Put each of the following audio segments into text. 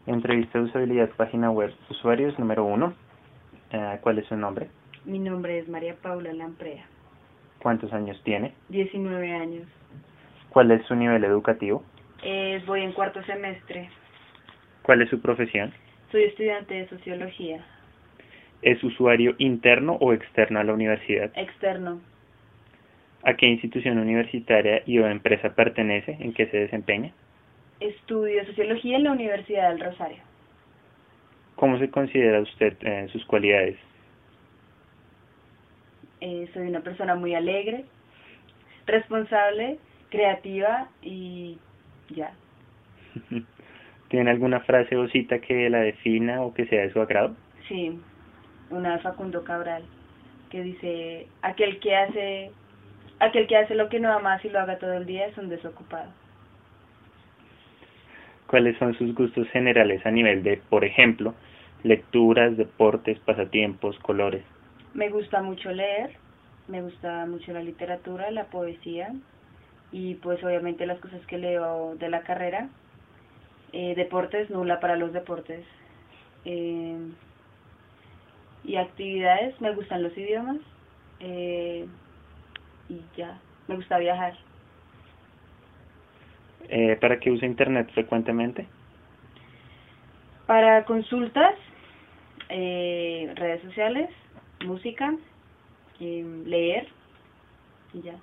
Entrevista de usabilidad, página web, usuarios número 1. ¿Cuál es su nombre? Mi nombre es María Paula Lamprea. ¿Cuántos años tiene? 19 años. ¿Cuál es su nivel educativo? Voy en cuarto semestre. ¿Cuál es su profesión? Soy estudiante de sociología. ¿Es usuario interno o externo a la universidad? Externo. ¿A qué institución universitaria y o empresa pertenece? ¿En qué se desempeña? Estudio sociología en la Universidad del Rosario. ¿Cómo se considera usted sus cualidades? Soy una persona muy alegre, responsable, creativa y ya. ¿Tiene alguna frase o cita que la defina o que sea de su agrado? Sí, una de Facundo Cabral que dice, aquel que hace lo que no ama y lo haga todo el día es un desocupado. ¿Cuáles son sus gustos generales a nivel de, por ejemplo, lecturas, deportes, pasatiempos, colores? Me gusta mucho leer, me gusta mucho la literatura, la poesía y pues obviamente las cosas que leo de la carrera. Deportes, nula para los deportes. Y actividades, me gustan los idiomas y ya, me gusta viajar. ¿Para qué usa internet frecuentemente? Para consultas, redes sociales, música, leer y ya.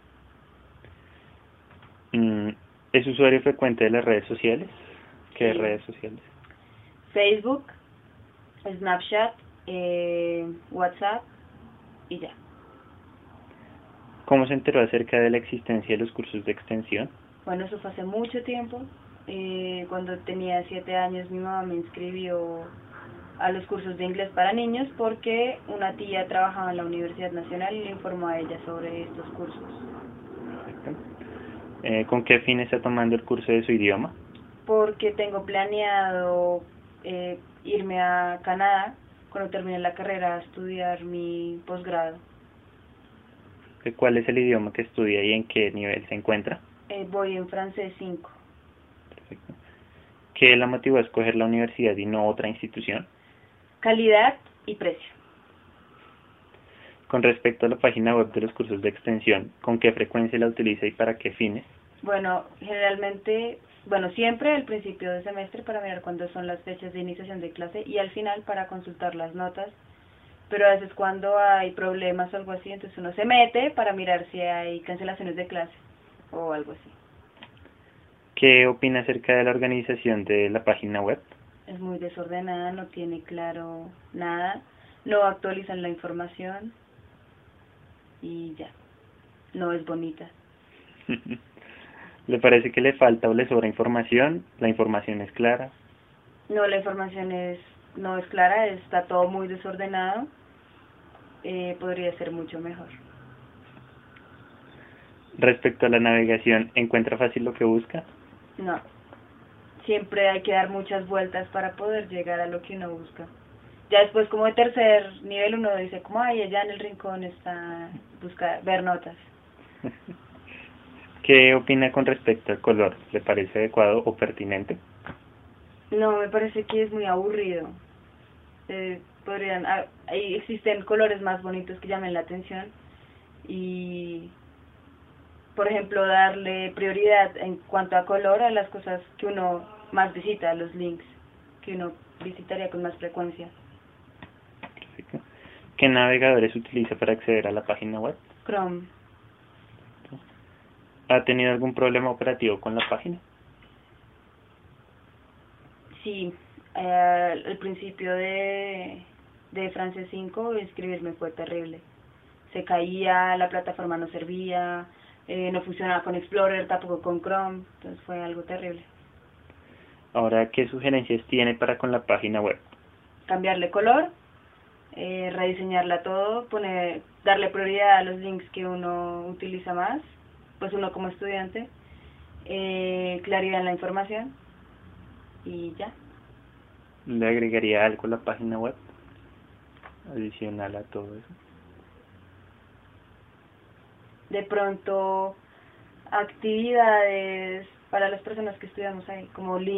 ¿Es usuario frecuente de las redes sociales? ¿Qué Sí. redes sociales? Facebook, Snapchat, WhatsApp y ya. ¿Cómo se enteró acerca de la existencia de los cursos de extensión? Bueno, eso fue hace mucho tiempo. Cuando tenía 7 años mi mamá me inscribió a los cursos de inglés para niños porque una tía trabajaba en la Universidad Nacional y le informó a ella sobre estos cursos. Perfecto. ¿Con qué fin está tomando el curso de su idioma? Porque tengo planeado irme a Canadá cuando termine la carrera a estudiar mi posgrado. ¿Cuál es el idioma que estudia y en qué nivel se encuentra? Voy en francés 5. Perfecto. ¿Qué la motivó a escoger la universidad y no otra institución? Calidad y precio. Con respecto a la página web de los cursos de extensión, ¿con qué frecuencia la utiliza y para qué fines? Bueno, generalmente, siempre al principio de semestre para mirar cuándo son las fechas de iniciación de clase y al final para consultar las notas. Pero a veces cuando hay problemas o algo así, entonces uno se mete para mirar si hay cancelaciones de clase o algo así. ¿Qué opina acerca de la organización de la página web? Es muy desordenada, no tiene claro nada, no actualizan la información y ya, no es bonita. ¿Le parece que le falta o le sobra información? ¿La información es clara? No, la información no es clara, está todo muy desordenado, podría ser mucho mejor. Respecto a la navegación, ¿encuentra fácil lo que busca? No, siempre hay que dar muchas vueltas para poder llegar a lo que uno busca. Ya después como de tercer nivel uno dice como, ay, allá en el rincón está, ver notas. ¿Qué opina con respecto al color? ¿Le parece adecuado o pertinente? No, me parece que es muy aburrido. Existen colores más bonitos que llamen la atención y, por ejemplo, darle prioridad en cuanto a color a las cosas que uno más visita, a los links que uno visitaría con más frecuencia. Perfecto. ¿Qué navegadores utiliza para acceder a la página web? Chrome. ¿Ha tenido algún problema operativo con la página? Sí, al principio de francés 5 inscribirme fue terrible. Se caía, la plataforma no servía, no funcionaba con Explorer, tampoco con Chrome, entonces fue algo terrible. Ahora, ¿qué sugerencias tiene para con la página web? Cambiarle color, rediseñarla todo, darle prioridad a los links que uno utiliza más, pues uno como estudiante, claridad en la información y ya. ¿Le agregaría algo a la página web adicional a todo eso? De pronto, actividades para las personas que estudiamos ahí, como